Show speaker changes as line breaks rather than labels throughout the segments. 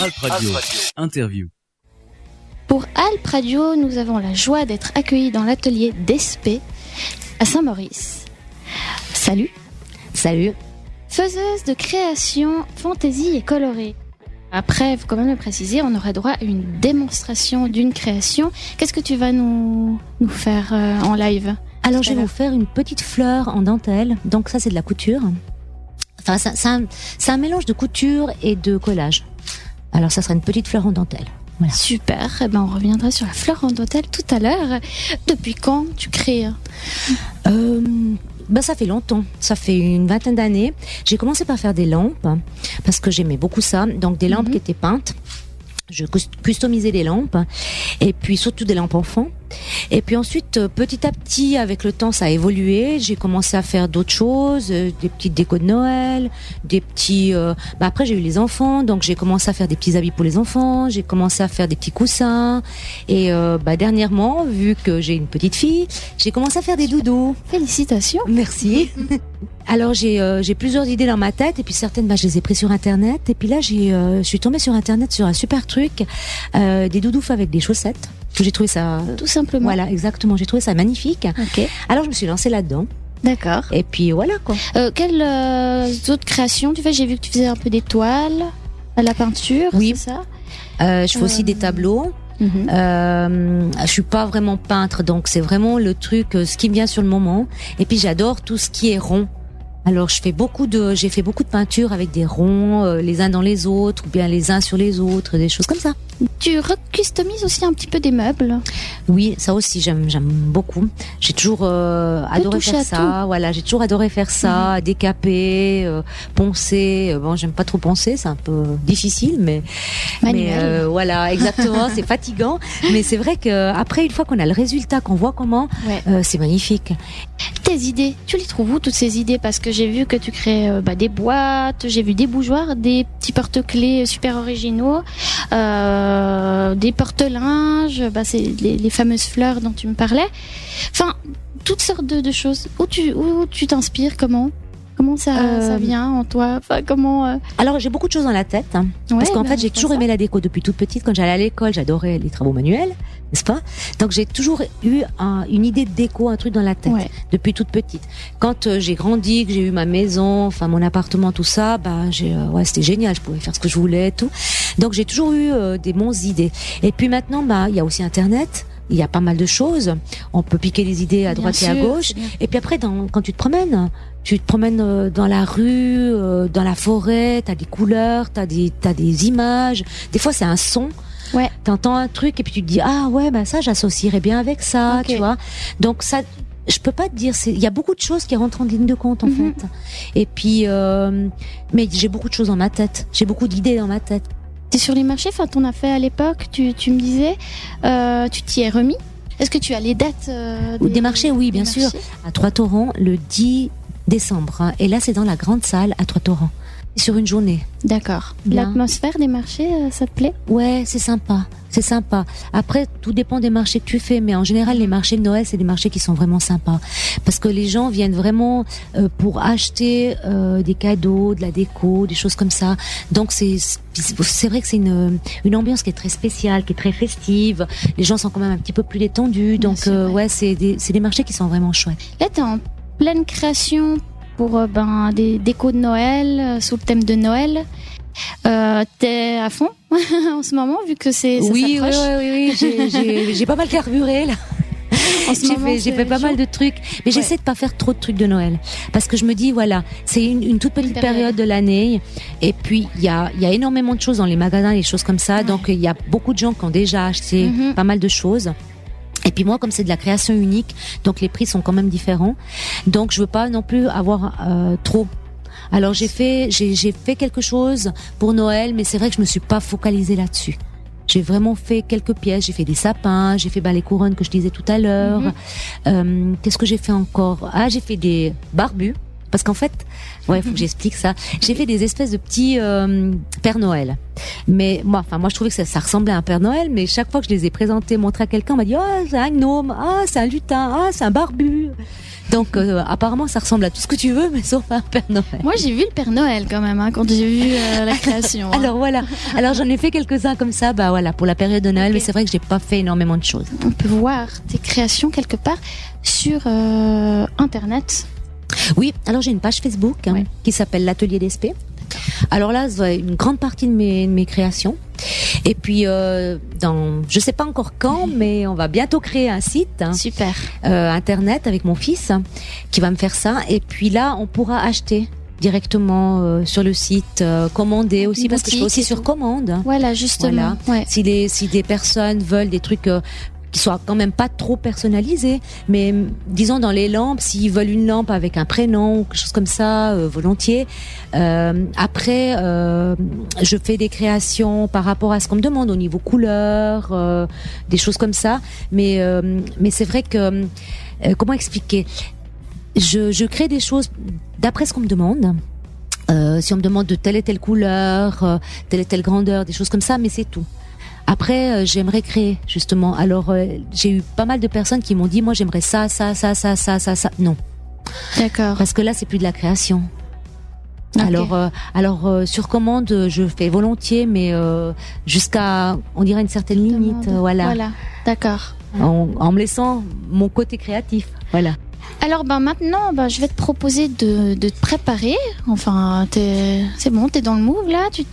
Alp Radio. Interview.
Pour Alp Radio, nous avons la joie d'être accueillis dans l'atelier d'Espé à Saint-Maurice. Salut.
Salut.
Faiseuse de création, fantaisie et colorée. Après, il faut quand même le préciser, on aurait droit à une démonstration d'une création. Qu'est-ce que tu vas nous faire en live ?
Alors, je vais vous faire une petite fleur en dentelle. Donc ça, c'est de la couture. Enfin, c'est un mélange de couture et de collage. Alors, ça sera une petite fleur en dentelle. Voilà.
Super. Eh ben, on reviendra sur la fleur en dentelle tout à l'heure. Depuis quand tu crées ?
Ça fait longtemps, ça fait une vingtaine d'années. J'ai commencé par faire des lampes parce que j'aimais beaucoup ça. Donc des lampes qui étaient peintes. Je customisais les lampes et puis surtout des lampes enfants. Et puis ensuite, petit à petit, avec le temps, ça a évolué. J'ai commencé à faire d'autres choses, des petites décos de Noël, des petits. Après, j'ai eu les enfants, donc j'ai commencé à faire des petits habits pour les enfants. J'ai commencé à faire des petits coussins. Et dernièrement, vu que j'ai une petite fille, j'ai commencé à faire des doudous.
Félicitations.
Merci. Alors j'ai plusieurs idées dans ma tête et puis certaines je les ai prises sur internet et puis là je suis tombée sur internet sur un super truc, des doudoufs avec des chaussettes. J'ai trouvé ça
tout simplement.
Voilà, exactement, j'ai trouvé ça magnifique.
Ok.
Alors je me suis lancée là-dedans.
D'accord.
Et puis voilà quoi.
Quelles autres créations tu fais ? J'ai vu que tu faisais un peu des toiles, à la peinture,
oui.
C'est ça ?
Je fais aussi des tableaux. Je suis pas vraiment peintre, donc c'est vraiment le truc, ce qui me vient sur le moment. Et puis j'adore tout ce qui est rond. Alors j'ai fait beaucoup de peintures avec des ronds, les uns dans les autres, ou bien les uns sur les autres, des choses comme ça.
Tu recustomises aussi un petit peu des meubles ?
Oui, ça aussi j'aime beaucoup. J'ai toujours adoré faire ça.
Tout.
Voilà, j'ai toujours adoré faire ça, décaper, poncer. Bon, j'aime pas trop poncer, c'est un peu difficile, mais voilà, exactement, c'est fatigant. Mais c'est vrai que après, une fois qu'on a le résultat, qu'on voit comment, c'est magnifique.
Tes idées, tu les trouves où toutes ces idées ? Parce que j'ai vu que tu crées des boîtes, j'ai vu des bougeoirs, des petits porte-clés super originaux, des porte-linges, c'est les fameuses fleurs dont tu me parlais. Enfin, toutes sortes de choses. Où tu t'inspires ? Comment ça vient en toi ? Enfin, comment
Alors j'ai beaucoup de choses dans la tête, parce qu'en fait j'ai toujours aimé la déco depuis toute petite. Quand j'allais à l'école, j'adorais les travaux manuels, n'est-ce pas ? Donc j'ai toujours eu une idée de déco, un truc dans la tête depuis toute petite. Quand j'ai grandi, que j'ai eu ma maison, enfin mon appartement, tout ça, c'était génial. Je pouvais faire ce que je voulais, et tout. Donc j'ai toujours eu des bonnes idées. Et puis maintenant, il y a aussi Internet. Il y a pas mal de choses. On peut piquer les idées à droite et à gauche. Et puis après, quand tu te promènes dans la rue, dans la forêt, t'as des couleurs, t'as des images. Des fois, c'est un son.
Ouais.
T'entends un truc et puis tu te dis ça, j'associerais bien avec ça, tu vois. Donc ça, je peux pas te dire. Il y a beaucoup de choses qui rentrent en ligne de compte en fait. Et puis, mais j'ai beaucoup de choses dans ma tête. J'ai beaucoup d'idées dans ma tête.
T'es sur les marchés, enfin t'en as fait à l'époque, tu me disais, tu t'y es remis. Est-ce que tu as les dates
des marchés ? Oui, bien sûr. À Trois-Torrents, le 10 décembre. Et là, c'est dans la grande salle à Trois-Torrents. Sur une journée.
D'accord.
Bien.
L'atmosphère des marchés, ça te plaît ?
Ouais, c'est sympa. C'est sympa. Après, tout dépend des marchés que tu fais, mais en général, les marchés de Noël, c'est des marchés qui sont vraiment sympas. Parce que les gens viennent vraiment pour acheter des cadeaux, de la déco, des choses comme ça. Donc, c'est vrai que c'est une ambiance qui est très spéciale, qui est très festive. Les gens sont quand même un petit peu plus détendus. Donc, c'est des marchés qui sont vraiment chouettes.
Là, t'es en pleine création pour des décos de Noël, sous le thème de Noël. T'es à fond en ce moment, vu que ça s'approche.
Oui. J'ai pas mal carburé là. J'ai fait pas mal de trucs, mais j'essaie de pas faire trop de trucs de Noël, parce que je me dis voilà, c'est une toute petite période de l'année, et puis il y a énormément de choses dans les magasins, les choses comme ça, donc il y a beaucoup de gens qui ont déjà acheté pas mal de choses. Et puis moi, comme c'est de la création unique, donc les prix sont quand même différents. Donc je veux pas non plus avoir trop. Alors j'ai fait quelque chose pour Noël, mais c'est vrai que je me suis pas focalisée là-dessus. J'ai vraiment fait quelques pièces, j'ai fait des sapins, j'ai fait les couronnes que je disais tout à l'heure. Qu'est-ce que j'ai fait encore ? J'ai fait des barbus. parce qu'en fait, il faut que j'explique ça. J'ai fait des espèces de petits Père Noël. Mais moi, je trouvais que ça ressemblait à un Père Noël, mais chaque fois que je les ai présentés, montrés à quelqu'un, on m'a dit c'est un gnome, c'est un lutin, c'est un barbu. Donc apparemment ça ressemble à tout ce que tu veux, mais sauf à un Père Noël.
Moi j'ai vu le Père Noël quand même quand j'ai vu la création.
Alors voilà. Alors j'en ai fait quelques-uns comme ça, pour la période de Noël, mais c'est vrai que j'ai pas fait énormément de choses.
On peut voir tes créations quelque part sur Internet.
Oui, alors j'ai une page Facebook qui s'appelle l'Atelier d'Espé. Alors là, c'est une grande partie de mes créations. Et puis, je sais pas encore quand, mais on va bientôt créer un site.
Super.
Internet avec mon fils, qui va me faire ça. Et puis là, on pourra acheter directement sur le site, commander aussi, parce que je fais aussi sur commande.
Voilà, justement.
Voilà.
Ouais.
Si des personnes veulent des trucs qui soient quand même pas trop personnalisés, mais disons dans les lampes, s'ils veulent une lampe avec un prénom ou quelque chose comme ça, volontiers. Après, je fais des créations par rapport à ce qu'on me demande au niveau couleur, des choses comme ça. Mais c'est vrai que comment expliquer? Je crée des choses d'après ce qu'on me demande. Si on me demande de telle et telle couleur, telle et telle grandeur, des choses comme ça, mais c'est tout. Après, j'aimerais créer, justement. Alors, j'ai eu pas mal de personnes qui m'ont dit, moi, j'aimerais ça. Non.
D'accord.
Parce que là, c'est plus de la création.
Okay.
Alors, sur commande, je fais volontiers, mais jusqu'à, on dirait une certaine limite. Voilà.
D'accord.
En me laissant mon côté créatif. Voilà.
Alors maintenant, je vais te proposer de te préparer. Enfin, c'est bon, t'es dans le move là, tu te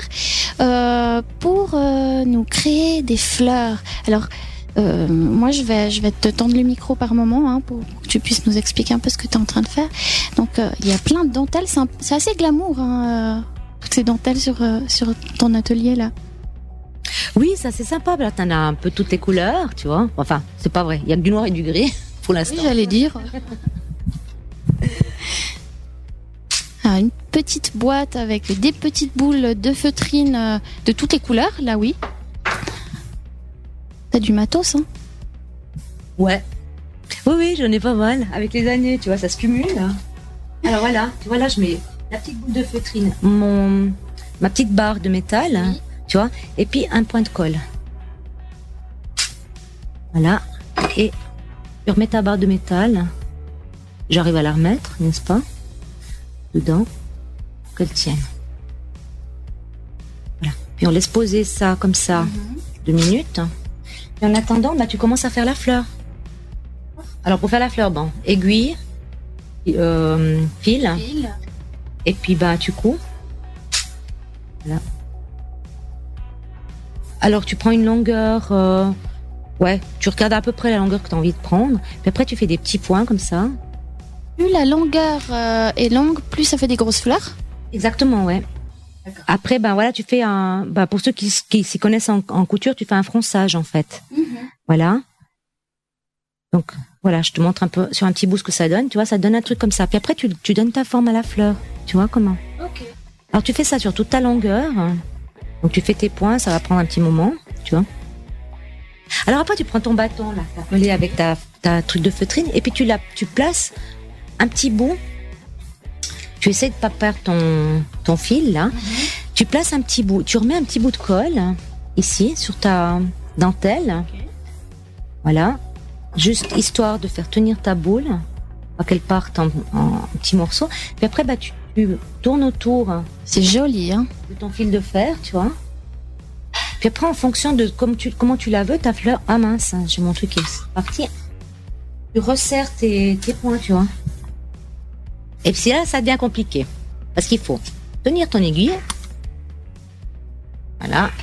prépares pour nous créer des fleurs. Alors, moi, je vais te tendre le micro par moment pour que tu puisses nous expliquer un peu ce que tu es en train de faire. Donc, il y a plein de dentelles. C'est assez glamour, toutes ces dentelles sur ton atelier là.
Oui, ça c'est sympa. Là, t'en as un peu toutes les couleurs, tu vois. Enfin, c'est pas vrai. Il y a du noir et du gris. Pour l'instant.
Oui, j'allais dire. Une petite boîte avec des petites boules de feutrine de toutes les couleurs, là oui. T'as du matos, hein?
Ouais. Oui, j'en ai pas mal. Avec les années, tu vois, ça se cumule. Alors voilà, tu vois là, je mets la petite boule de feutrine, ma petite barre de métal, tu vois, et puis un point de colle. Voilà. Et tu remets ta barre de métal. J'arrive à la remettre, n'est-ce pas? Dedans. Qu'elle tienne. Voilà. Puis on laisse poser ça comme ça 2 minutes. Et en attendant, tu commences à faire la fleur. Alors pour faire la fleur, aiguille, fil. Et puis tu couds. Voilà. Alors tu prends une longueur... tu regardes à peu près la longueur que tu as envie de prendre. Puis après, tu fais des petits points comme ça.
Plus la longueur est longue, plus ça fait des grosses fleurs.
Exactement, ouais. D'accord. Après, tu fais pour ceux qui s'y connaissent en couture, tu fais un fronçage en fait. Voilà. Donc, voilà, je te montre un peu sur un petit bout ce que ça donne. Tu vois, ça donne un truc comme ça. Puis après, tu donnes ta forme à la fleur. Tu vois comment?
Ok.
Alors, tu fais ça sur toute ta longueur. Donc, tu fais tes points, ça va prendre un petit moment. Tu vois. Alors après, tu prends ton bâton, là, t'as collé avec ta truc de feutrine, et puis tu places un petit bout. Tu essaies de pas perdre ton fil, là. Tu places un petit bout, tu remets un petit bout de colle, ici, sur ta dentelle. Okay. Voilà. Juste histoire de faire tenir ta boule, pas qu'elle parte en petits morceaux. Puis après, tu tournes autour.
C'est joli, hein.
De ton fil de fer, tu vois. Puis après, en fonction de comment tu la veux, ta fleur... Ah mince, j'ai mon truc qui est parti. Tu resserres tes points, tu vois. Et puis là, ça devient compliqué. Parce qu'il faut tenir ton aiguille. Voilà.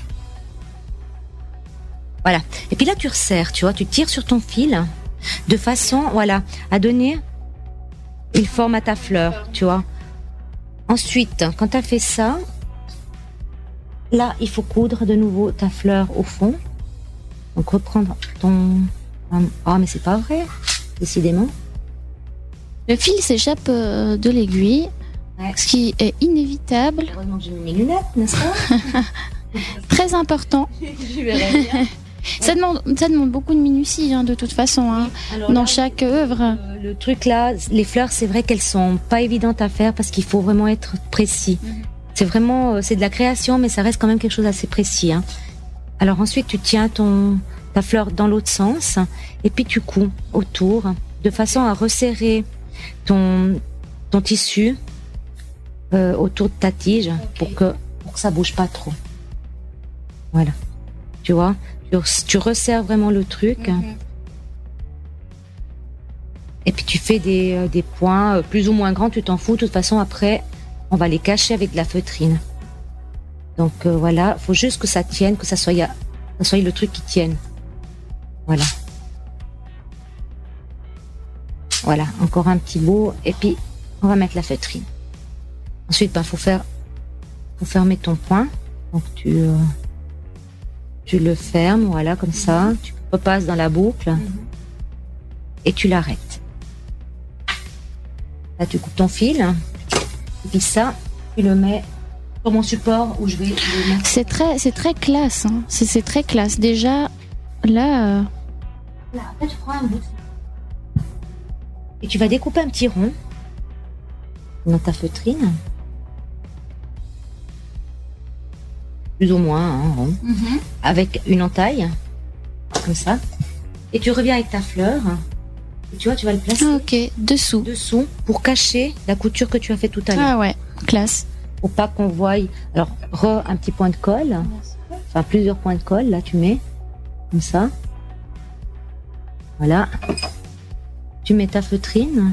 Voilà. Et puis là, tu resserres, tu vois. Tu tires sur ton fil de façon, à donner une forme à ta fleur, tu vois. Ensuite, quand tu as fait ça... Là, il faut coudre de nouveau ta fleur au fond. Donc, reprendre ton... mais c'est pas vrai, décidément.
Le fil s'échappe de l'aiguille, ce qui est inévitable.
Heureusement que j'ai mis mes lunettes, n'est-ce pas?
Très important.
Je verrai bien.
Ça demande beaucoup de minutie, de toute façon, alors, dans chaque œuvre.
Le truc là, les fleurs, c'est vrai qu'elles sont pas évidentes à faire parce qu'il faut vraiment être précis. C'est vraiment, c'est de la création, mais ça reste quand même quelque chose d'assez précis. Alors ensuite, tu tiens ta fleur dans l'autre sens et puis tu couds autour de façon à resserrer ton tissu autour de ta tige pour que ça bouge pas trop. Voilà. Tu vois, tu resserres vraiment le truc. Et puis tu fais des points plus ou moins grands, tu t'en fous. De toute façon, après, on va les cacher avec de la feutrine. Donc voilà, faut juste que ça tienne, que ça soit le truc qui tienne. Voilà. Voilà, encore un petit bout. Et puis, on va mettre la feutrine. Ensuite, faut fermer ton point. Donc tu le fermes, voilà, comme ça. Tu repasses dans la boucle et tu l'arrêtes. Là, tu coupes ton fil. Et puis ça, tu le mets sur mon support où je vais le mettre.
C'est très classe. C'est très classe. Déjà, là...
Là, après, tu prends un bout. Et tu vas découper un petit rond dans ta feutrine. Plus ou moins un rond. Avec une entaille. Comme ça. Et tu reviens avec ta fleur. Et tu vois, tu vas le placer.
Ah, ok. Dessous,
pour cacher la couture que tu as fait tout à l'heure.
Ah ouais, classe.
Pour pas qu'on voie. Alors, un petit point de colle. Enfin, plusieurs points de colle. Là, tu mets. Comme ça. Voilà. Tu mets ta feutrine.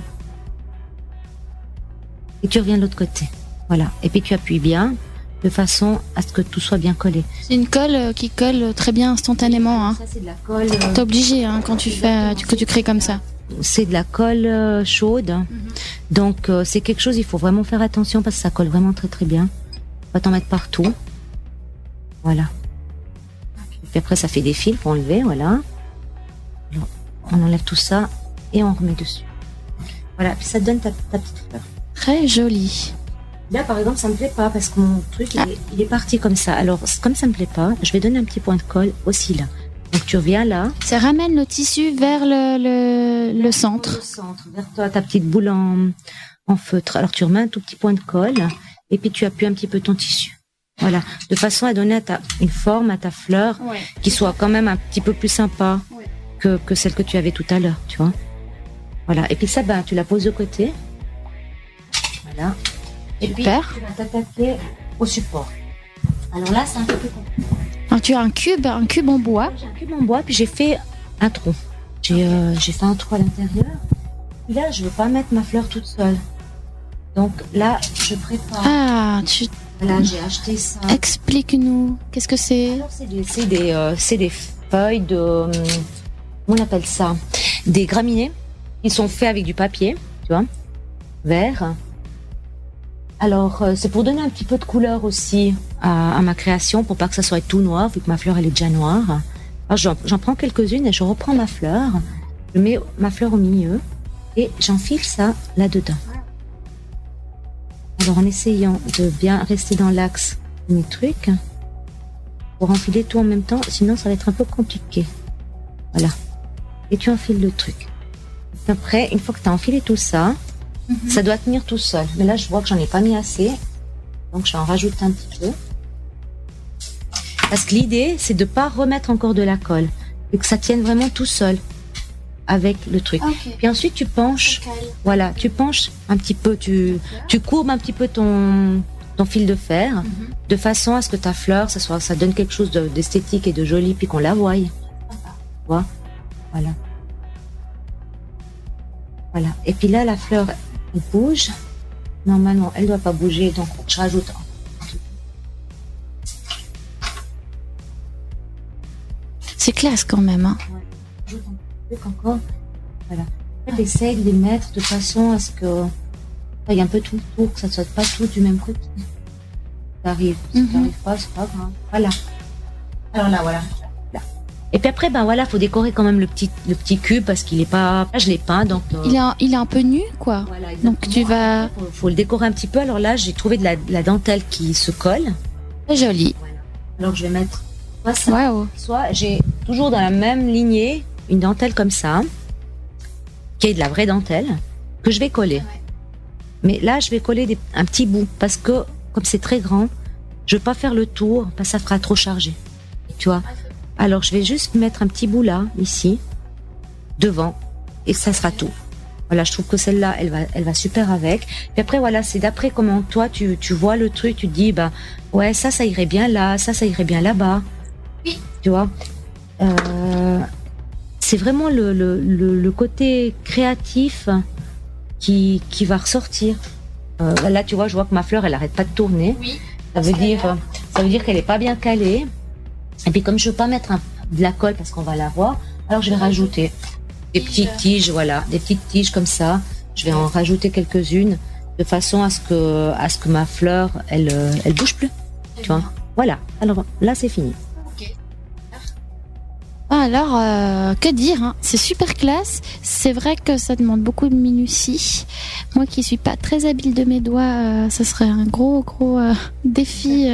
Et tu reviens de l'autre côté. Voilà. Et puis tu appuies bien. De façon à ce que tout soit bien collé.
C'est une colle qui colle très bien instantanément.
Ça, c'est de la colle.
T'es obligé quand tu crées comme ça.
C'est de la colle chaude. Donc c'est quelque chose, il faut vraiment faire attention parce que ça colle vraiment très très bien. Faut pas t'en mettre partout. Voilà. Et puis après ça fait des fils pour enlever, voilà. Alors, on enlève tout ça et on remet dessus. Voilà, puis ça te donne ta petite fleur.
Très jolie.
Là, par exemple, ça me plaît pas parce que mon truc, il est parti comme ça. Alors, comme ça me plaît pas, je vais donner un petit point de colle aussi là. Donc, tu reviens là.
Ça ramène le tissu vers le centre.
Le centre, vers toi, ta petite boule en feutre. Alors, tu remets un tout petit point de colle et puis tu appuies un petit peu ton tissu. Voilà. De façon à donner une forme à ta fleur qui soit quand même un petit peu plus sympa que celle que tu avais tout à l'heure, tu vois. Voilà. Et puis ça, tu la poses de côté. Voilà. Et puis, tu vas t'attaquer au support. Alors là, c'est un peu plus compliqué.
Alors, tu as un cube en bois.
J'ai un cube en bois, puis j'ai fait un trou. J'ai fait un trou à l'intérieur. Puis là, je ne veux pas mettre ma fleur toute seule. Donc là, je prépare. Voilà, j'ai acheté ça.
Explique-nous, qu'est-ce que c'est?
Alors, c'est des feuilles de... Comment on appelle ça? Des graminées. Ils sont faits avec du papier, tu vois, vert. Alors, c'est pour donner un petit peu de couleur aussi à ma création, pour pas que ça soit tout noir, vu que ma fleur, elle est déjà noire. Alors, j'en prends quelques-unes et je reprends ma fleur. Je mets ma fleur au milieu et j'enfile ça là-dedans. Alors, en essayant de bien rester dans l'axe de mes trucs, pour enfiler tout en même temps, sinon ça va être un peu compliqué. Voilà. Et tu enfiles le truc. Après, une fois que tu as enfilé tout ça, ça doit tenir tout seul. Mais là, je vois que j'en ai pas mis assez. Donc, je vais en rajouter un petit peu. Parce que l'idée, c'est de pas remettre encore de la colle. Et que ça tienne vraiment tout seul avec le truc. Okay. Puis ensuite, tu penches. Okay. Voilà, tu penches un petit peu. Tu courbes un petit peu ton fil de fer de façon à ce que ta fleur, ça donne quelque chose d'esthétique et de joli, puis qu'on la voie. Tu vois ? Voilà. Voilà. Et puis là, la fleur, elle bouge. Normalement, elle ne doit pas bouger, donc je rajoute.
C'est classe quand même. Hein.
Ouais. Je rajoute un truc encore. Voilà. J'essaie de les mettre de façon à ce que il y ait un peu tout le tour, que ça ne soit pas tout du même côté. Ça arrive. Si ça n'arrive pas, c'est pas grave. Voilà. Alors là, voilà. Et puis après, voilà, faut décorer quand même le petit cube parce qu'il est pas. Là, je l'ai peint, donc.
Il est un peu nu, quoi.
Voilà,
donc tu vas.
Faut le décorer un petit peu. Alors là, j'ai trouvé de la dentelle qui se colle.
Très jolie.
Voilà. Alors je vais mettre Soit j'ai toujours dans la même lignée une dentelle comme ça, qui est de la vraie dentelle, que je vais coller. Mais là, je vais coller un petit bout, parce que, comme c'est très grand, je veux pas faire le tour, parce que ça fera trop chargé. Tu vois? Alors, je vais juste mettre un petit bout là, ici, devant, et ça sera tout. Voilà, je trouve que celle-là, elle va super avec. Puis après, voilà, c'est d'après comment toi, tu vois le truc, tu te dis, bah, ouais, ça irait bien là, ça irait bien là-bas.
Oui.
Tu vois? C'est vraiment le côté créatif qui va ressortir. Là, tu vois, je vois que ma fleur, elle arrête pas de tourner.
Oui.
Ça veut dire qu'elle est pas bien calée. Et puis, comme je veux pas mettre de la colle parce qu'on va la voir, alors je vais rajouter des petites tiges, voilà, des petites tiges comme ça. Je vais en rajouter quelques-unes de façon à ce que ma fleur, elle bouge plus. Tu vois? Voilà. Alors là, c'est fini.
Alors, que dire, hein, c'est super classe. C'est vrai que ça demande beaucoup de minutie. Moi qui suis pas très habile de mes doigts, ça serait un gros défi.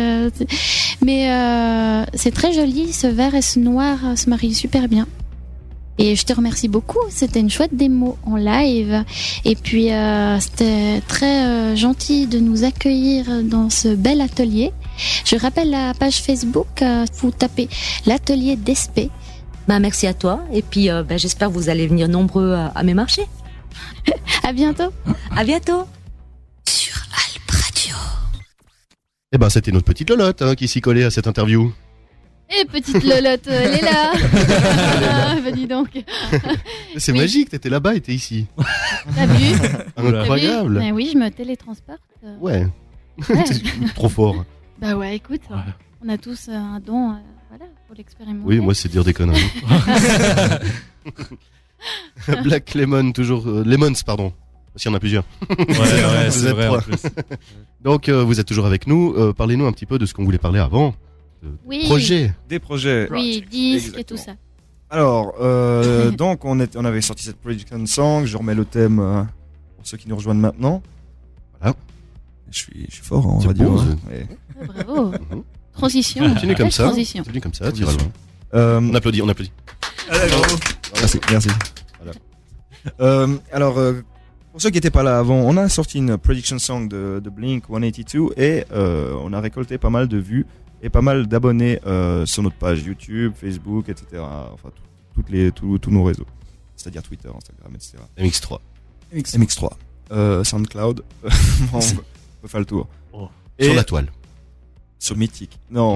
Mais c'est très joli, ce vert et ce noir se marient super bien. Et je te remercie beaucoup, c'était une chouette démo en live. Et puis c'était très gentil de nous accueillir dans ce bel atelier. Je rappelle la page Facebook, vous tapez l'atelier d'Espé.
Bah, merci à toi. Et puis, j'espère que vous allez venir nombreux à mes marchés.
À bientôt.
À bientôt.
Sur Alp Radio.
Eh ben, c'était notre petite Lolotte qui s'y collait à cette interview.
Eh, petite Lolotte, elle est là. Bah, dis donc.
C'est magique, t'étais là-bas et t'es ici.
T'as vu?
Incroyable.
T'as vu? Oui, je me télétransporte.
Ouais. Trop fort.
Bah ouais, écoute, on a tous un don. Voilà, faut l'expérimenter.
Oui, moi c'est dire des conneries. Black Lemon, toujours. Lemons, pardon. Parce qu'il y en a plusieurs.
Ouais, c'est vrai en plus.
Donc, vous êtes toujours avec nous. Parlez-nous un petit peu de ce qu'on voulait parler avant.
Oui.
Projets.
Des projets.
Oui, disques et tout ça.
Alors, donc on avait sorti cette Production Song. Je remets le thème pour ceux qui nous rejoignent maintenant. Voilà. Je suis fort en radio.
Bon,
ouais.
Oh, bravo. Transition.
Continue comme ça.
Transition.
Continue comme ça, tire loin. On applaudit.
Merci. Voilà. Alors, pour ceux qui n'étaient pas là avant, on a sorti une Prediction Song de Blink-182 et on a récolté pas mal de vues et pas mal d'abonnés sur notre page YouTube, Facebook, etc. Enfin, tous nos réseaux. C'est-à-dire Twitter, Instagram, etc.
MX3.
MX3. SoundCloud. On peut faire le tour.
Oh. Sur la toile.
Sur Mythique. Non.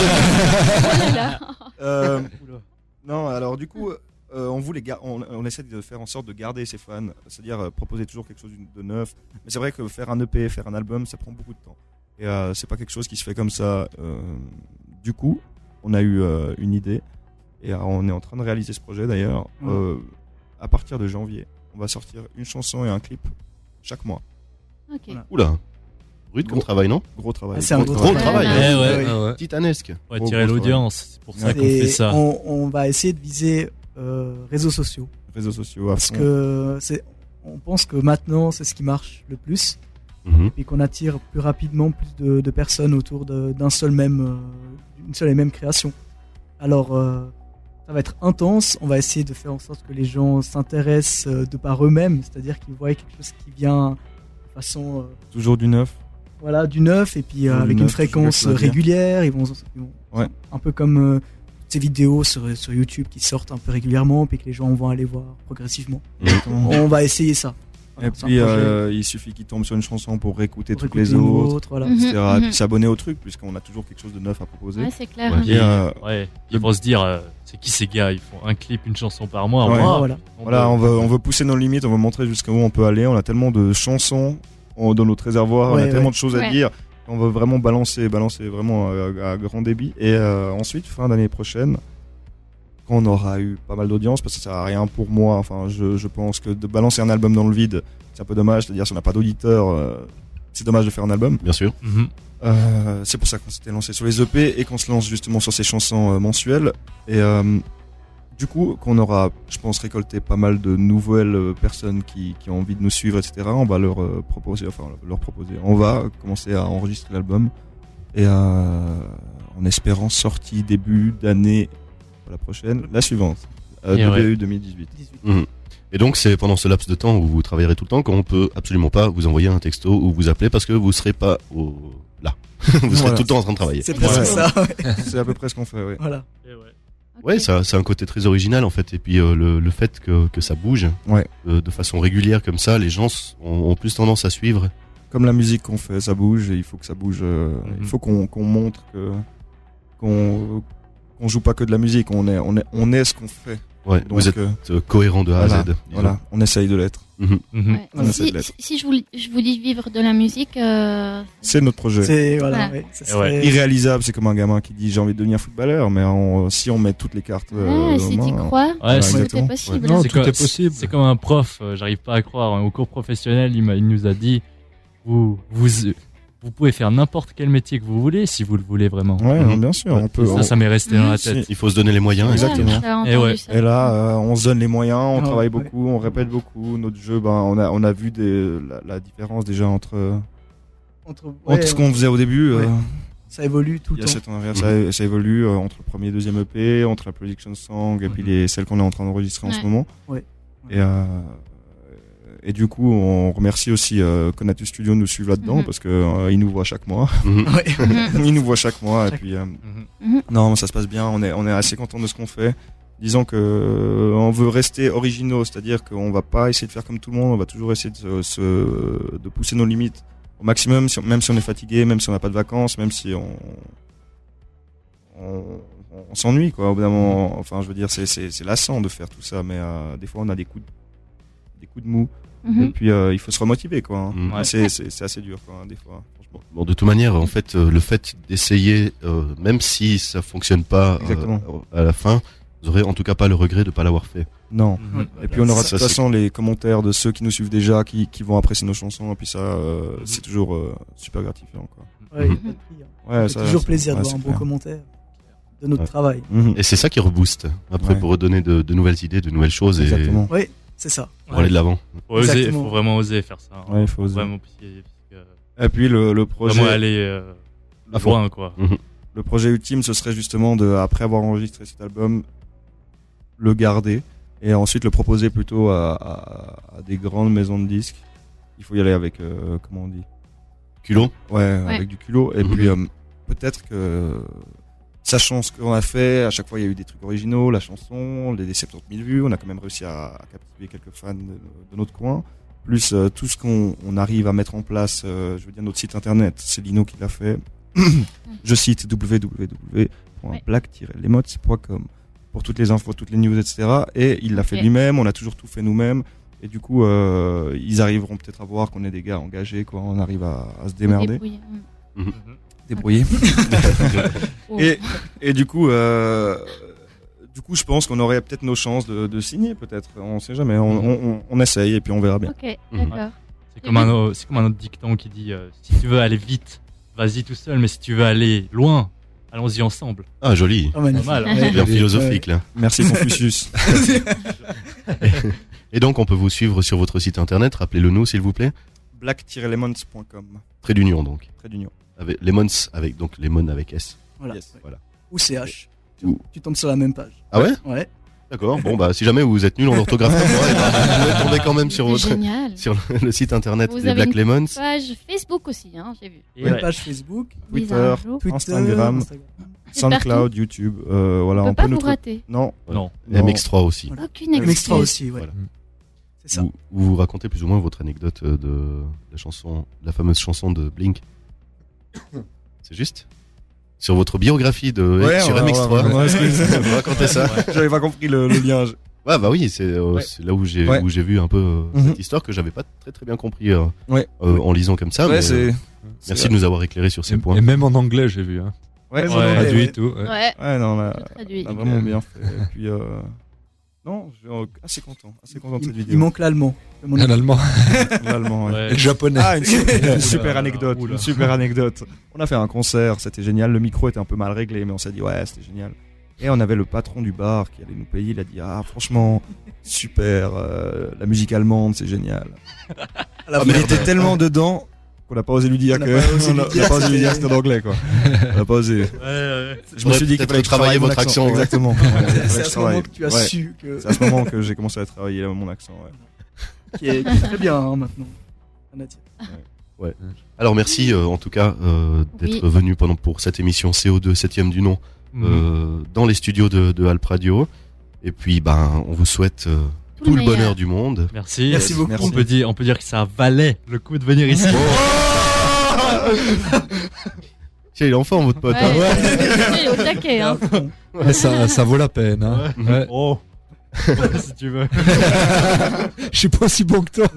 Non, alors du coup, on essaie de faire en sorte de garder ses fans, c'est-à-dire proposer toujours quelque chose de neuf. Mais c'est vrai que faire un EP, faire un album, ça prend beaucoup de temps. Et c'est pas quelque chose qui se fait comme ça. Du coup, on a eu une idée et on est en train de réaliser ce projet d'ailleurs. À partir de janvier, on va sortir une chanson et un clip chaque mois.
Ok.
Voilà. Oula. Rude comme travail, non?
Gros travail.
C'est un
gros travail.
Ouais.
Titanesque.
On va tirer l'audience. C'est pour ça qu'on fait ça.
On va essayer de viser réseaux sociaux.
Réseaux sociaux.
Parce que on pense que maintenant c'est ce qui marche le plus. Et qu'on attire plus rapidement plus de personnes autour d'une seule et même création. Alors ça va être intense. On va essayer de faire en sorte que les gens s'intéressent de par eux-mêmes, c'est-à-dire qu'ils voient quelque chose qui vient de façon
toujours du neuf.
Voilà, du neuf et puis avec une fréquence régulière. Ils vont un peu comme ces vidéos sur YouTube qui sortent un peu régulièrement puis que les gens vont aller voir progressivement. On va essayer ça.
Et puis il suffit qu'ils tombent sur une chanson pour réécouter toutes les autres,
voilà.
etc. Et puis s'abonner au truc puisqu'on a toujours quelque chose de neuf à proposer.
Ouais, c'est clair.
Ils vont se dire, c'est qui ces gars? Ils font un clip, une chanson par mois.
Voilà, on veut pousser nos limites, on veut montrer jusqu'où on peut aller. On a tellement de chansons dans notre réservoir, on a tellement de choses à dire. On veut vraiment balancer vraiment à grand débit. Et ensuite, fin d'année prochaine, quand on aura eu pas mal d'audience, parce que ça sert à rien pour moi, enfin, je pense que de balancer un album dans le vide, c'est un peu dommage. C'est-à-dire, si on n'a pas d'auditeurs, c'est dommage de faire un album.
Bien sûr.
C'est pour ça qu'on s'était lancé sur les EP et qu'on se lance justement sur ces chansons mensuelles. Et du coup, qu'on aura, je pense, récolté pas mal de nouvelles personnes qui ont envie de nous suivre, etc. On va leur proposer. On va commencer à enregistrer l'album et on en espérant sortie début d'année, pas la prochaine, la suivante, début 2018.
Et donc c'est pendant ce laps de temps où vous travaillerez tout le temps qu'on peut absolument pas vous envoyer un texto ou vous appeler parce que vous serez pas là. Vous serez tout le temps en train de travailler.
C'est presque ça.
C'est à peu près ce qu'on fait, oui.
Voilà.
Ouais, ça, c'est un côté très original en fait. Et puis le fait que ça bouge de façon régulière comme ça, les gens ont plus tendance à suivre.
Comme la musique qu'on fait, ça bouge et il faut que ça bouge. Il faut qu'on montre qu'on joue pas que de la musique. On est ce qu'on fait.
Ouais, donc, vous êtes cohérent de A à Z.
Voilà, on essaye de l'être.
Si je voulais vivre de la musique,
c'est notre projet.
C'est
irréalisable. C'est comme un gamin qui dit j'ai envie de devenir footballeur, mais si on met toutes les cartes.
Si t'y crois, c'est possible.
Non, tout est possible. C'est comme un prof. J'arrive pas à croire. Au cours professionnel, il nous a dit vous pouvez faire n'importe quel métier que vous voulez si vous le voulez vraiment.
Ouais, bien sûr. On peut.
Ça m'est resté dans la tête.
Il faut se donner les moyens.
Exactement.
Et
là, on se donne les moyens, on travaille beaucoup, on répète beaucoup. Notre jeu, on a vu la différence déjà entre ce qu'on faisait au début.
Ça évolue tout le temps.
Ça évolue entre le premier et deuxième EP, entre la production song et puis celle qu'on est en train d'enregistrer en ce moment.
Ouais.
Et du coup, on remercie aussi Konatus Studio de nous suivre là-dedans parce que ils nous voient chaque mois. Ils nous voient chaque mois et puis non, ça se passe bien. On est assez content de ce qu'on fait. Disons que on veut rester originaux, c'est-à-dire qu'on va pas essayer de faire comme tout le monde. On va toujours essayer de pousser nos limites au maximum, même si on est fatigué, même si on n'a pas de vacances, même si on s'ennuie quoi. Au bout d'un moment, enfin, je veux dire, c'est lassant de faire tout ça, mais des fois, on a des coups de mou. Et puis il faut se remotiver quoi. C'est assez dur quoi, des fois. Franchement.
Bon, de toute manière, en fait, le fait d'essayer, même si ça fonctionne pas à la fin, vous aurez en tout cas pas le regret de pas l'avoir fait.
Non. Et puis on aura de toute façon les commentaires de ceux qui nous suivent déjà, qui vont apprécier nos chansons. Et puis ça, c'est toujours super gratifiant quoi.
C'est toujours plaisir de voir un bon commentaire de notre travail.
Et c'est ça qui rebooste après pour redonner de nouvelles idées, de nouvelles choses.
Exactement.
Oui. C'est ça.
Pour aller de l'avant.
Il faut vraiment oser faire ça.
Ouais, il faut oser.
Vraiment,
et puis le projet.
Vraiment aller loin, quoi.
Le projet ultime, ce serait justement après avoir enregistré cet album, le garder et ensuite le proposer plutôt à des grandes maisons de disques. Il faut y aller avec, comment on dit?
Culot?
Ouais, avec du culot. Et puis, peut-être que, sachant ce qu'on a fait, à chaque fois il y a eu des trucs originaux, la chanson, les 70 000 vues, on a quand même réussi à captiver quelques fans de notre coin, plus tout ce qu'on arrive à mettre en place, je veux dire notre site internet, c'est Lino qui l'a fait, je cite www.black-lemots.com pour toutes les infos, toutes les news, etc. Et il l'a fait lui-même, on a toujours tout fait nous-mêmes, et du coup ils arriveront peut-être à voir qu'on est des gars engagés, quoi, on arrive à se démerder. Débrouillé. Et du coup, je pense qu'on aurait peut-être nos chances de signer, peut-être. On sait jamais. On essaye et puis on verra bien.
Ok, d'accord.
C'est comme un autre dicton qui dit si tu veux aller vite, vas-y tout seul, mais si tu veux aller loin, allons-y ensemble.
Ah, joli.
Pas mal.
C'est bien philosophique là.
Merci Confucius.
Et donc, on peut vous suivre sur votre site internet. Rappelez-le nous, s'il vous plaît.
black-lemons.com.
Trait d'union donc.
Trait d'union.
Avec Lemons avec donc Lemon avec S.
Voilà.
Yes.
Voilà.
Ou CH. Tu tombes sur la même page.
Ah ouais?
Ouais.
D'accord. Bon bah si jamais vous êtes nul en orthographe comme moi, vous pouvez tomber quand même sur le site internet des Black Lemons.
Une page Facebook aussi, hein, j'ai vu.
Une page Facebook,
Twitter, Instagram, SoundCloud, YouTube, voilà.
On peut pas vous rater.
Non.
Et MX3 aussi.
Voilà. Aucune excuse.
MX3 aussi, ouais.
Voilà.
C'est ça.
Vous racontez plus ou moins votre anecdote de la fameuse chanson de Blink. C'est juste? Sur votre biographie sur MX3. Vous racontez ça.
J'avais pas compris le lien.
Ouais, bah oui, c'est là où j'ai vu un peu cette histoire que j'avais pas très très bien compris en lisant comme ça. Mais, merci de nous avoir éclairé sur ces points.
Et même en anglais, j'ai vu. Hein. Traduit et tout.
Ouais, non, on a vraiment bien fait. Et puis, non, je suis assez content de cette vidéo.
Il manque l'allemand.
L'allemand.
L'allemand, ouais.
Et le japonais.
Ah, une super anecdote. Une super anecdote. On a fait un concert, c'était génial. Le micro était un peu mal réglé, mais on s'est dit, ouais, c'était génial. Et on avait le patron du bar qui allait nous payer. Il a dit, ah, franchement, super, la musique allemande, c'est génial. Mais il était tellement dedans On n'a pas osé lui dire que c'était en anglais, quoi. On n'a pas osé.
Je me suis dit qu'il fallait travailler votre accent.
Exactement.
C'est à ce moment que tu as su que.
C'est à ce moment que j'ai commencé à travailler mon accent,
qui est très bien, maintenant.
Ouais. Alors merci en tout cas d'être venu pour cette émission CO2 7e du nom dans les studios de Alp Radio. Et puis on vous souhaite tout le bonheur du monde.
Merci.
Merci beaucoup.
On peut dire que ça valait le coup de venir ici.
Tiens, il est en forme votre pote.
Il est au taquet. Hein.
Ouais, ça vaut la peine. Hein.
Ouais. Oh. Si tu veux.
Je suis pas aussi bon que toi.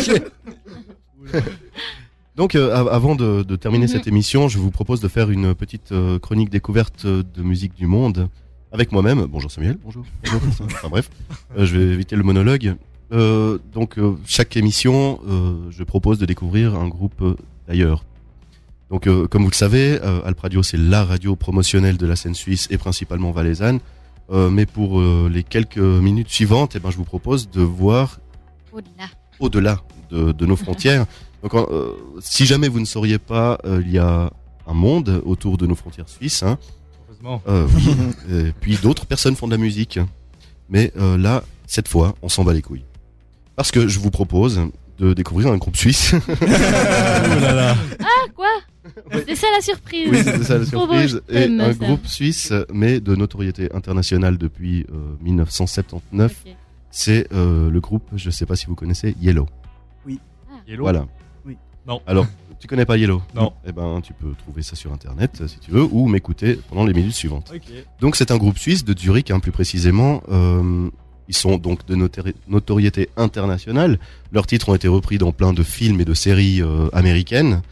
Donc avant de terminer cette émission, je vous propose de faire une petite chronique découverte de musique du monde avec moi-même. Bonjour Samuel, bonjour. Enfin bref, je vais éviter le monologue. Donc chaque émission, je propose de découvrir un groupe d'ailleurs. Donc comme vous le savez, Alp Radio c'est la radio promotionnelle de la scène suisse et principalement valaisanne. Mais pour les quelques minutes suivantes, je vous propose de voir au-delà de nos frontières. Donc, si jamais vous ne sauriez pas, il y a un monde autour de nos frontières suisses. Hein.
Heureusement.
Et puis d'autres personnes font de la musique. Mais là, cette fois, on s'en bat les couilles. Parce que je vous propose de découvrir un groupe suisse.
Oh là là.
Ah, quoi? C'est ça la surprise.
Oui, c'est ça la surprise. Et un groupe suisse, mais de notoriété internationale depuis 1979. Okay. C'est le groupe, je ne sais pas si vous connaissez, Yellow.
Oui.
Yellow.
Voilà.
Oui.
Non.
Alors, tu connais pas Yellow?
Non.
Eh ben, tu peux trouver ça sur internet si tu veux, ou m'écouter pendant les minutes suivantes.
Okay.
Donc, c'est un groupe suisse de Zurich, plus précisément. Ils sont donc de notoriété internationale. Leurs titres ont été repris dans plein de films et de séries américaines.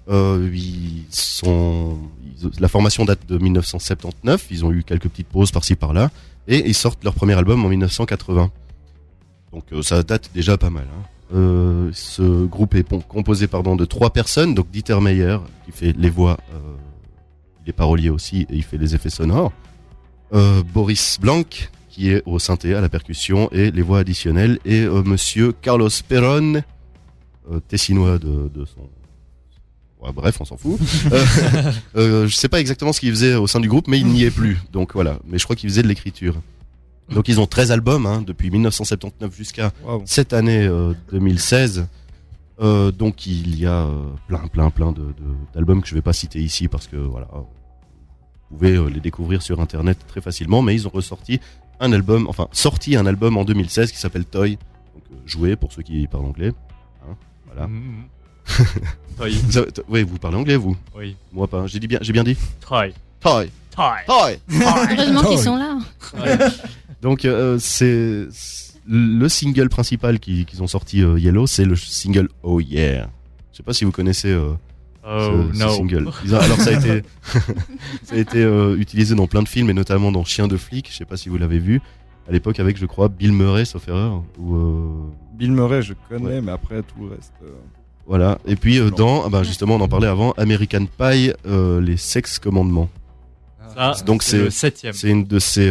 La formation date de 1979. Ils ont eu quelques petites pauses par-ci par-là, et ils sortent leur premier album en 1980. Donc ça date déjà pas mal. Hein. Ce groupe est composé de 3 personnes. Donc Dieter Meyer qui fait les voix, il est parolier aussi et il fait les effets sonores. Boris Blanc qui est au synthé, à la percussion et les voix additionnelles, et monsieur Carlos Perón, tessinois de son... Ouais, bref, on s'en fout. Je sais pas exactement ce qu'il faisait au sein du groupe, mais il n'y est plus. Donc voilà, mais je crois qu'il faisait de l'écriture. Donc ils ont 13 albums, hein, depuis 1979 jusqu'à cette année 2016. Donc il y a plein d'albums que je vais pas citer ici parce que voilà, vous pouvez les découvrir sur internet très facilement. Mais ils ont sorti un album en 2016 qui s'appelle Toy. Donc jouer pour ceux qui parlent anglais. Hein, voilà.
Toy.
Oui, vous parlez anglais vous?
Oui.
Moi pas. J'ai bien dit.
Toy.
Heureusement qu'ils sont là.
Ouais.
Donc c'est le single principal qu'ils ont sorti Yellow, c'est le single Oh Yeah. Je sais pas si vous connaissez ce single. Alors ça a été utilisé dans plein de films et notamment dans Chien de flic. Je sais pas si vous l'avez vu à l'époque avec, je crois, Bill Murray, sauf erreur.
Bill Murray, je connais, mais après tout le reste.
Voilà. Et puis justement, on en parlait avant, American Pie, les Sex Commandements.
Ça,
donc c'est
le 7e.
C'est une de ces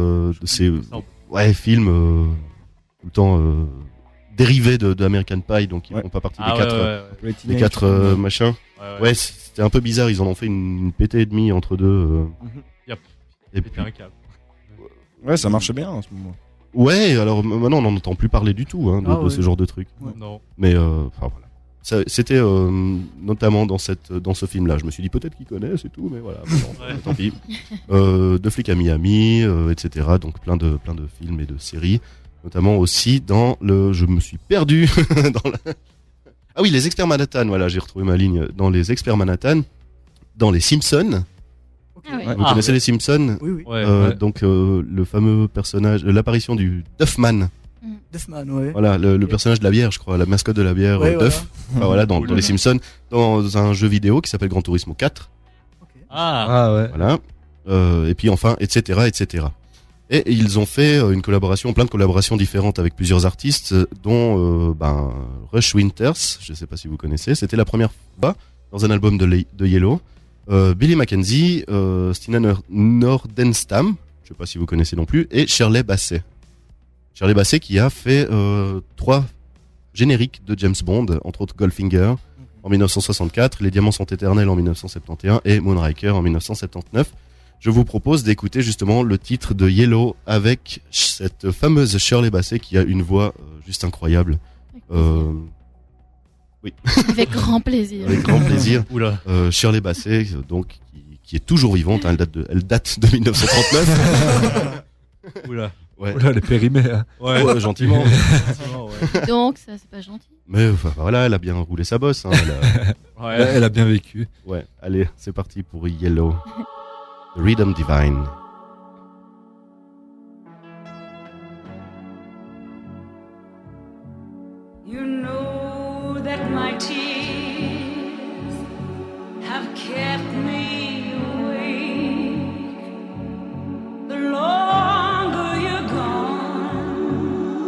films tout le temps dérivés de American Pie, donc ils font pas partie des quatre machins. Ouais, c'était un peu bizarre, ils en ont fait une pétée et demie entre deux.
Yep.
Et puis
un câble.
Ouais, ça marche bien en ce moment.
Ouais, alors maintenant on n'en entend plus parler du tout de ce genre de truc.
Ouais. Non.
Mais voilà. C'était notamment dans ce film-là. Je me suis dit peut-être qu'il connaît, c'est tout, mais voilà. Tant pis. De flics à Miami, etc. Donc plein de films et de séries, notamment aussi dans je me suis perdu Ah oui, les Experts Manhattan. Voilà, j'ai retrouvé ma ligne. Dans les Experts Manhattan, dans les Simpsons. Vous connaissez les Simpsons?
Oui.
Donc le fameux personnage, l'apparition du Duffman.
Duffman, ouais.
Voilà, le personnage de la bière, je crois, la mascotte de la bière, Duff. Voilà, dans les Simpsons, dans un jeu vidéo qui s'appelle Gran Turismo 4.
Okay.
Ouais.
Voilà. Et puis enfin, etc. Et ils ont fait plein de collaborations différentes avec plusieurs artistes, dont Rush Winters, je sais pas si vous connaissez, c'était la première fois dans un album de Yellow. Billy Mackenzie, Stina Nordenstam, je sais pas si vous connaissez non plus, et Shirley Bassey. Shirley Bassey qui a fait 3 génériques de James Bond, entre autres Goldfinger, en 1964, Les Diamants sont éternels en 1971 et Moonraker en 1979. Je vous propose d'écouter justement le titre de Yellow avec cette fameuse Shirley Bassey qui a une voix juste incroyable. Oui.
Avec grand plaisir.
Avec grand plaisir.
Oula.
Shirley Bassey, donc qui est toujours vivante. Hein, elle date de 1939.
Oula.
Ouais.
Oula, elle est périmée. Hein.
Ouais, gentiment.
Ouais. Donc ça c'est pas gentil.
Mais enfin, voilà, elle a bien roulé sa bosse. Hein,
Elle a bien vécu.
Ouais, allez, c'est parti pour Yellow. The Rhythm Divine.
You know that my tears have kept me awake. The longer you're gone,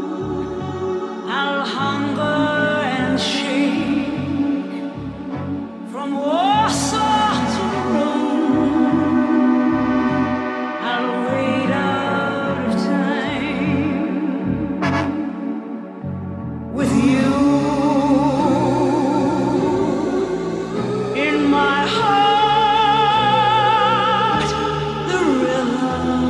I'll hunger and shake from Warsaw to Rome. I'll wait out of time with you. In my heart, the rhythm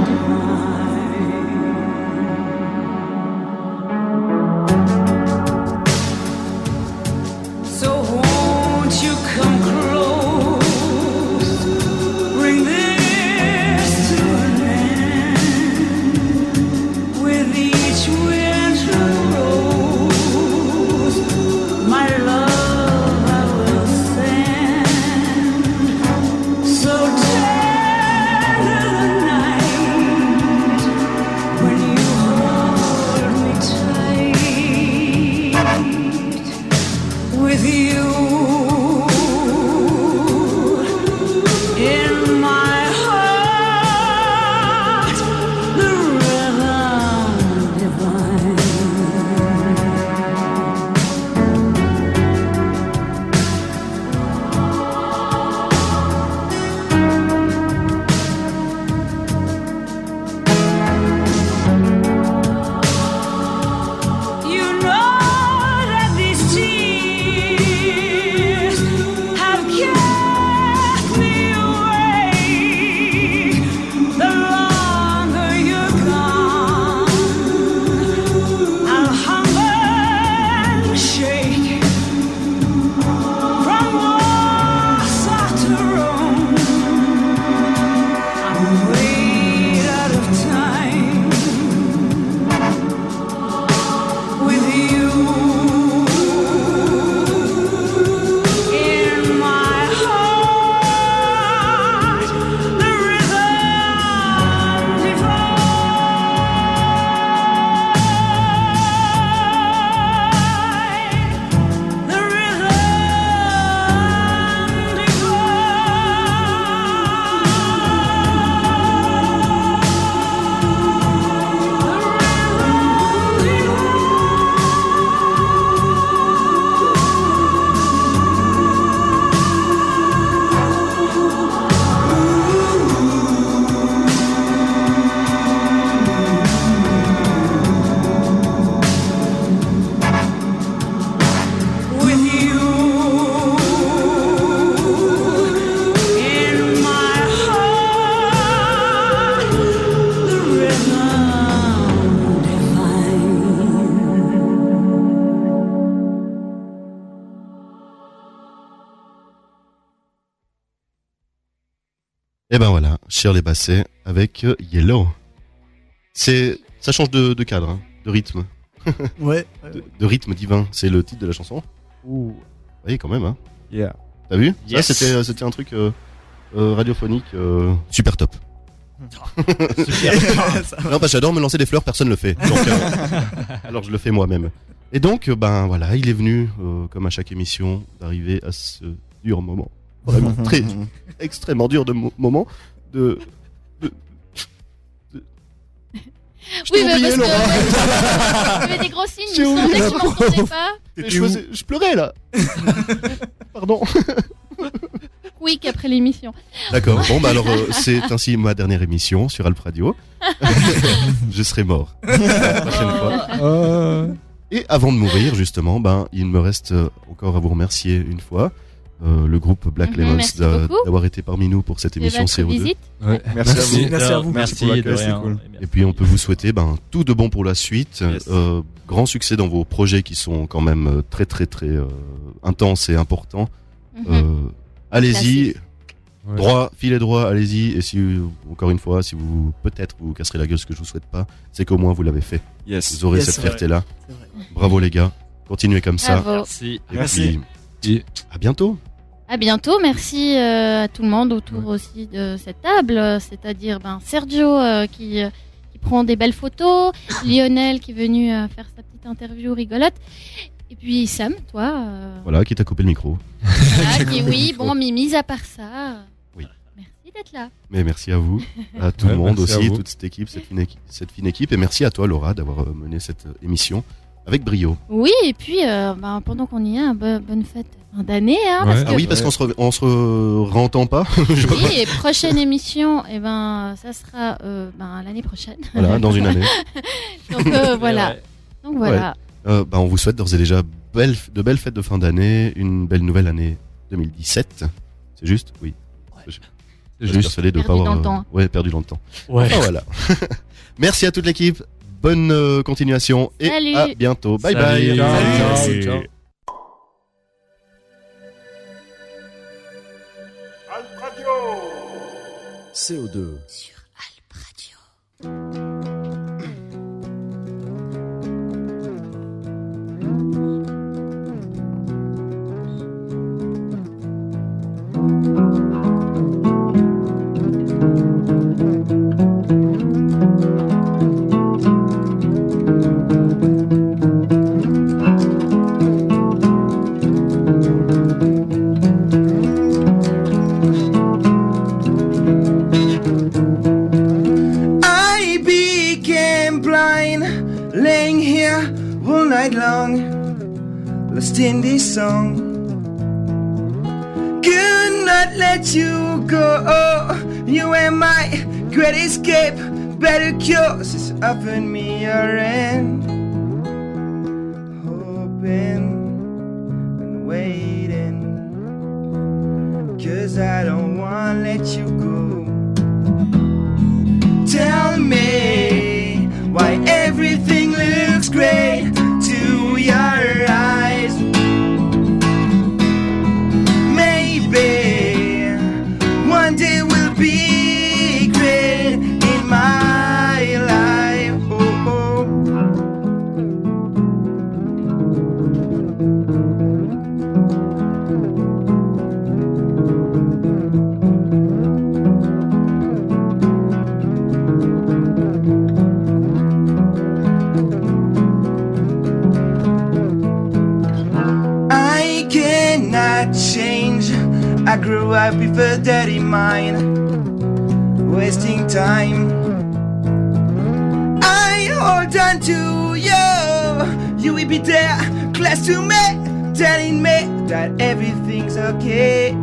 divine. So won't you come close, bring this to an end. With each winter rose, my love I will send. So tender the night when you hold me tight. With you in my heart, the rhythm divine. You know that these tears have kept me awake. The longer you're gone, I'll hunger and shake from Warsaw to Rome. I'm way out of time with you in my heart, the rhythm divine. The rhythm with you in my heart, the rhythm divine.
Et ben voilà, Shirley Bassey avec Yellow. Ça change de cadre, hein, de rythme.
Ouais.
De rythme divin, c'est le titre de la chanson.
Ouh.
Oui, quand même, hein.
Yeah.
T'as vu?
Yes.
Ça, c'était un truc radiophonique super top. Non, parce que j'adore me lancer des fleurs, personne le fait. Donc, alors je le fais moi-même. Et donc, ben voilà, il est venu, comme à chaque émission, d'arriver à ce dur moment. Vraiment très, extrêmement dur de moment de.
Oui, mais parce que tu avais des gros signes, il me semblait que tu m'entendais pas.
Je pleurais là. Pardon.
Quick après l'émission.
D'accord. Bon, bah alors c'est ainsi ma dernière émission sur Alp Radio. Je serai mort la prochaine fois. Et avant de mourir, justement, il me reste encore à vous remercier une fois. Le groupe Black Lemons d'avoir été parmi nous pour cette émission CO2.
Ouais. Merci à vous.
Merci de rien.
Cool.
Et puis on peut vous souhaiter tout de bon pour la suite. Yes. Grand succès dans vos projets qui sont quand même très très très intenses et importants. Allez-y. Ouais. Droit, filet droit, allez-y. Et si, encore une fois, si vous, peut-être, vous casserez la gueule, ce que je vous souhaite pas, c'est qu'au moins vous l'avez fait.
Yes.
Vous aurez cette fierté-là. Bravo les gars. Continuez comme ça.
Merci.
Et merci. Puis, à bientôt.
À bientôt. Merci à tout le monde autour aussi de cette table. C'est-à-dire, Sergio qui prend des belles photos, Lionel qui est venu faire sa petite interview rigolote. Et puis Sam, toi.
Voilà, qui t'a coupé le micro.
Voilà, mis à part ça.
Oui.
Merci d'être là.
Mais merci à vous, à tout le monde aussi, toute cette équipe, cette fine équipe. Et merci à toi, Laura, d'avoir mené cette émission avec brio.
Oui, et puis pendant qu'on y est, bonne fête fin d'année. Hein,
parce qu'on se réentend pas.
Oui, et prochaine émission, ça sera l'année prochaine.
Voilà, dans une année.
Donc voilà. Donc voilà.
Ouais. On vous souhaite d'ores et déjà de belles fêtes de fin d'année, une belle nouvelle année 2017. C'est juste? Oui.
Ouais.
Je suis persuadé de pas avoir perdu dans le temps.
Ouais.
Voilà. Merci à toute l'équipe. Bonne continuation et
Salut.
À bientôt. Bye
Salut.
bye.
Ciao.
Alp Radio.
CO2
sur Alp Radio.
Lost in this song, could not let you go. You are my great escape, better cure. It's offered me your hand, hoping and waiting, 'cause I don't wanna let you go. Tell me why everything looks great to your eyes. Maybe one day will be great in my life. Oh, oh. I cannot change. I grew up with a dirty mind, wasting time. I hold on to you. You will be there, close to me, telling me that everything's okay.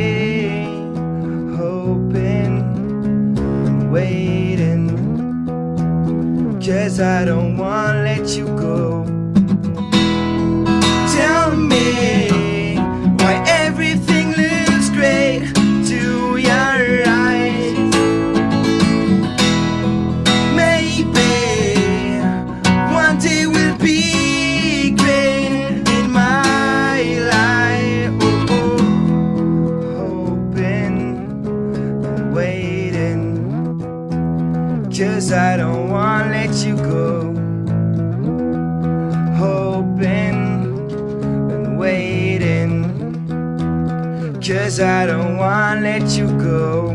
Hoping and waiting, 'cause I don't wanna let you go. Tell me why everything looks great to your eyes. Maybe one day will be great in my life. Oh, oh. Hoping and waiting, 'cause I don't wanna let you go. Hoping and waiting, 'cause I don't wanna let you go.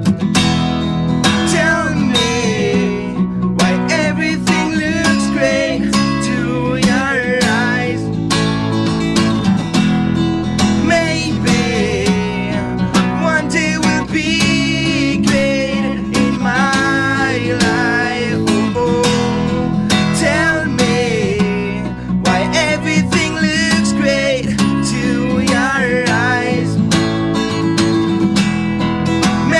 Tell me why everything looks great to your eyes. Maybe one day will be great in my life. Oh, oh. Tell me why everything looks great to your eyes.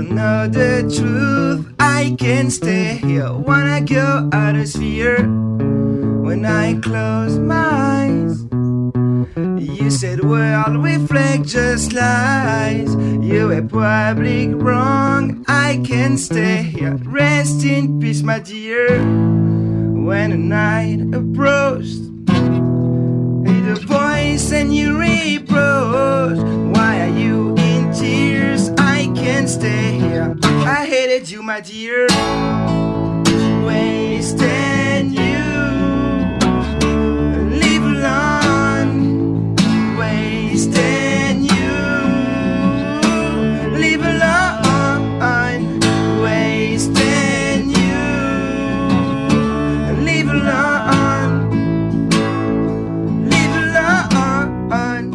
know the truth. I can't stay here. Wanna go out of sphere. When I close my eyes, you said world reflect just lies. You were probably wrong. I can't stay here. Rest in peace, my dear. When the night approached, the voice and you reproach. Why are you in tears? I can't stay here. I hated you, my dear. Wasting you. Live alone. Wasting you. Live alone. Wasting you. Live alone. Live alone.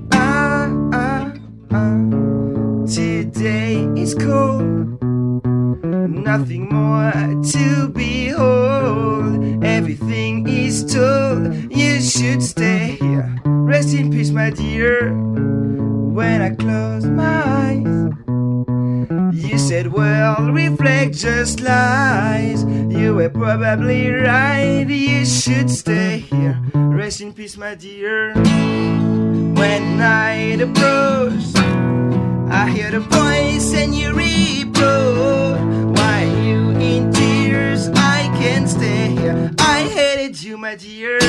Today is cold. Nothing more to behold. Everything is told. You should stay here. Rest in peace, my dear. When I close my eyes, you said world reflect just lies. You were probably right. You should stay here. Rest in peace, my dear. When night approaches, I hear the voice and you reproach. Why are you in tears? I can't stay here. I hated you, my dear.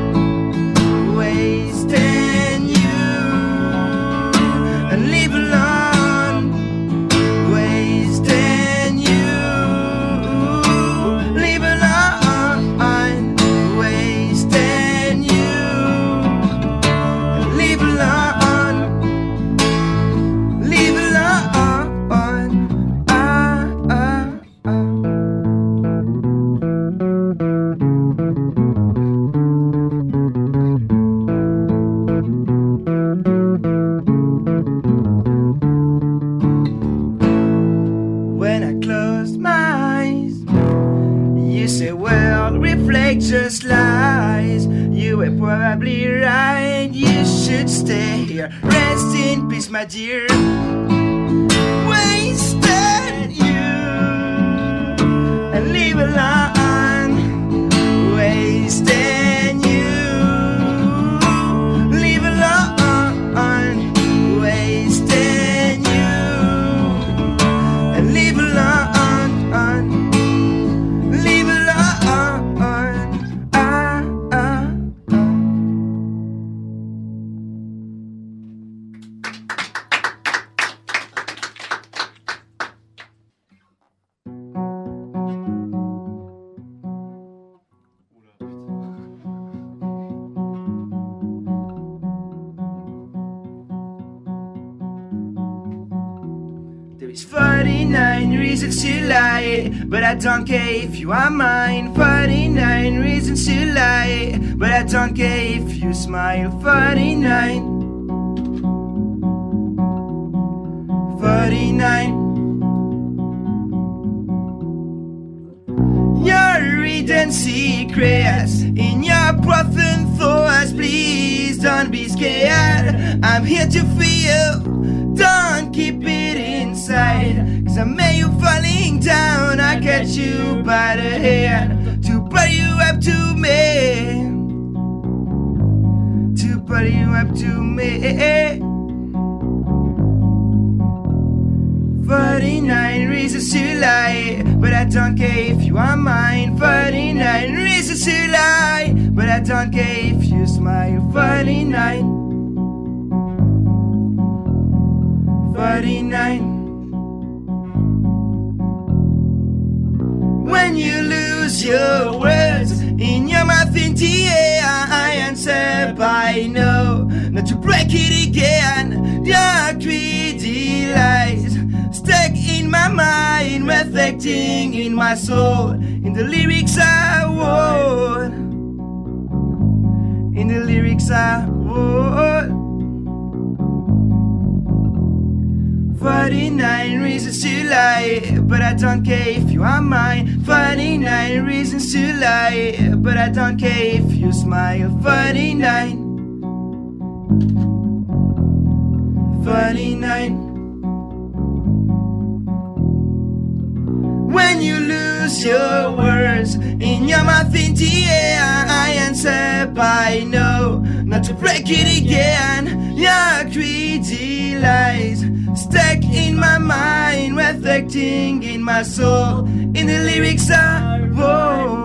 Wasting you. And live alone. Wasting you. Live alone. Wasting you. Live alone. Live alone. When I closed my eyes, you say world reflect just lies. You were probably right. You should stay here. Rest in peace, my dear. Wasted you and live alone. Wasting you. Live alone. Wasting you and live alone. Live alone. There is 49 reasons to lie, but I don't care if you are mine. 49 reasons to lie, but I don't care if you smile. 49. 49. Your hidden secrets in your profound thoughts. Please don't be scared. I'm here to feel. Don't keep it inside, 'cause I made you falling down. I catch you by the hand to pull you up to me. To pull you up to me. 49 reasons to lie, but I don't care if you are mine. 49 reasons to lie, but I don't care if you smile. 49. 49. When you lose your words in your mouth in the air, I answer by no, not to break it again. Dark greedy lies stuck in my mind, reflecting in my soul, in the lyrics I wrote, in the lyrics I wrote. 49 reasons to lie, but I don't care if you are mine. 49 reasons to lie, but I don't care if you smile. 49. 49. use your words in your mouth in the air. I answer by no, not to break it again. Your greedy lies stuck in my mind, reflecting in my soul, in the lyrics I wrote.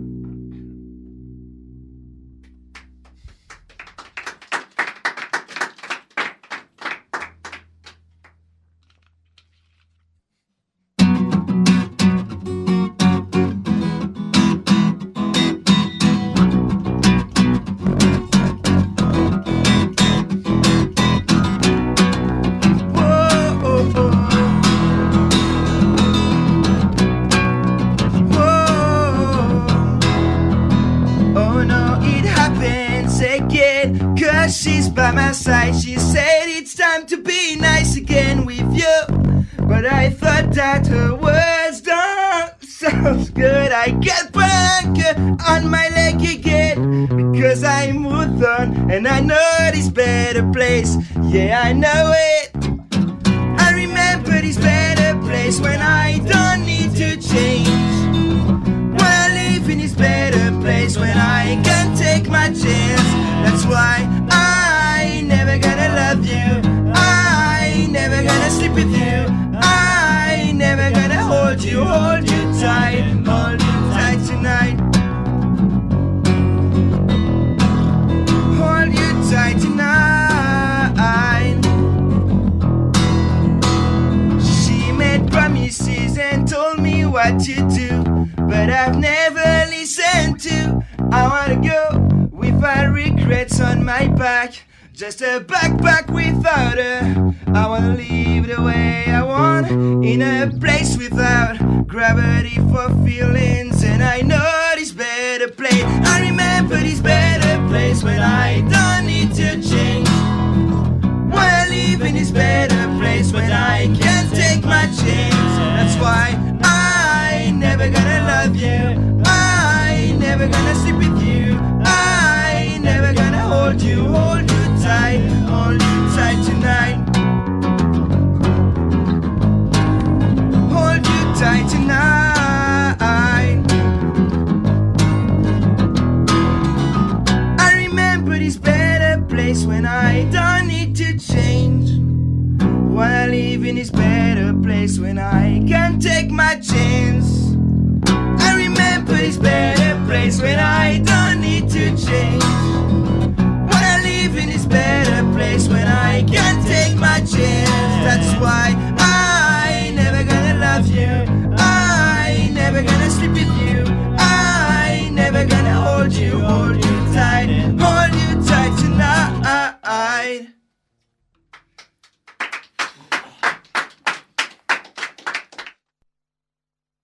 She's by my side, she said it's time to be nice again with you. But I thought that her words don't sound good. I get back on my leg again, because I moved on and I know this better place. Yeah, I know it. I remember this better place when I don't need to change. When I live in this better place, when I can take my chance. That's why I never gonna love you. I never gonna sleep with you. I never gonna hold you tight tonight. Hold you tight tonight. She made promises and told me what to do, but I've never listened to. I wanna go without regrets on my back, just a backpack without her. I wanna live the way I want, in a place without gravity for feelings. And I know this better place. I remember this better place when I don't need to change. When I live in this better place, when I can take my chance. That's why I never gonna love you. I never gonna sleep with you. I never gonna hold you tight tonight. Hold you tight tonight. I remember this better place when I don't need to change. When I live in this better place, when I can take my chance. I remember this better place when I don't need to change.